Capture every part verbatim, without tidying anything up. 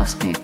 lost me.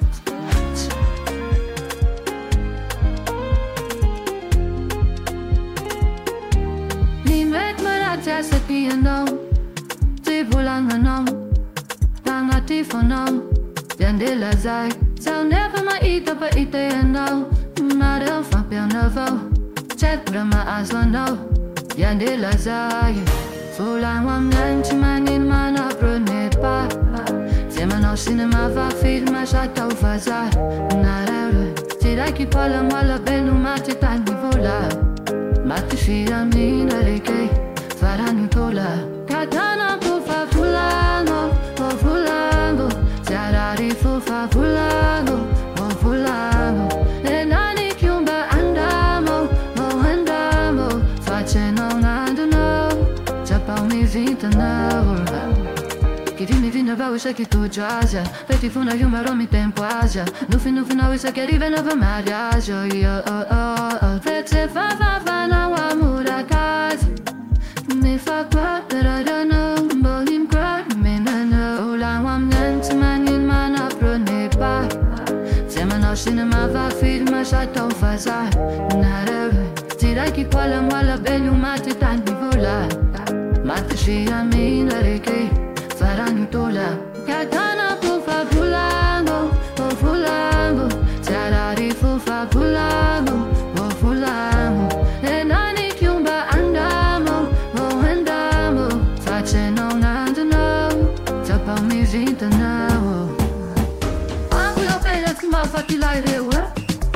Limit maraja sa piano, di bulan ano, tangati fono, yande lazai. Sound never my ita pa ita yano, mara fa piano vo, chat brama aslano, yande lazai. Fulan wam lanchi mangin mana brunet pa. Semano cinema va film shata ufaza, nara. Tira ki pala mala benu mati tani vola. Mati fira mina leke, farani tola. Katana pufa fulano, po fulano. Tiarari fufa fulano, po fulano. E nani chiumba andamo, mo andamo. Facendo nandano, chapa mi vita now. Che dimmi fino a wisha che tu giaja. Vedi funa io maro mi tempo aja. No fino fino wisha che arriva nova mariage. Io oh oh oh. Vete fa fa fa na wa mura casa. Me fa qua that I don't know. Bolim cry me na no. La wam nent man in mana prone pa. Sema no cinema va film shata ufaza. Nara. Tira ki pala mala belu mate tanti vola. Mate shi amina reke. Farani tola, katana pufa fulano, po fulano, tiarari fufa fulano, po fulano. E nani chiumba andamo, mo andamo, facendo nandano, tapa mi vita now. Angulo pena fima fatti l'aire uè.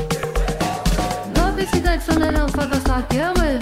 No pesi dai sono non fa passare uè.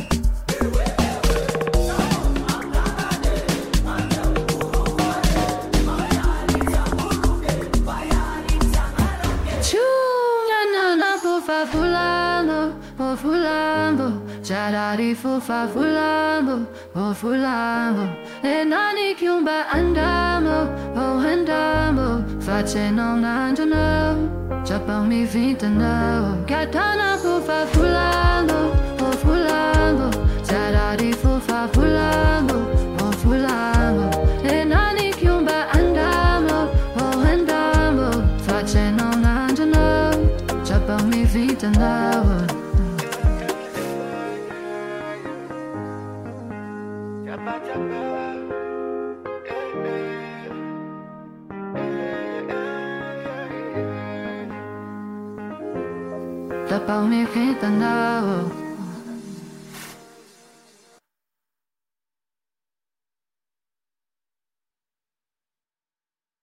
Fulano, oh fulano, Charari fufa fulano, oh fulano. E nani chiumba andamo, oh andamo, facendo nandano, chapa mi vita now. Katana fufa fulano, oh fulano, Charari fufa fulano, oh fulano. E nani chiumba andamo, oh andamo, facendo nandano, chapa mi vita now. Chapa mi vita now.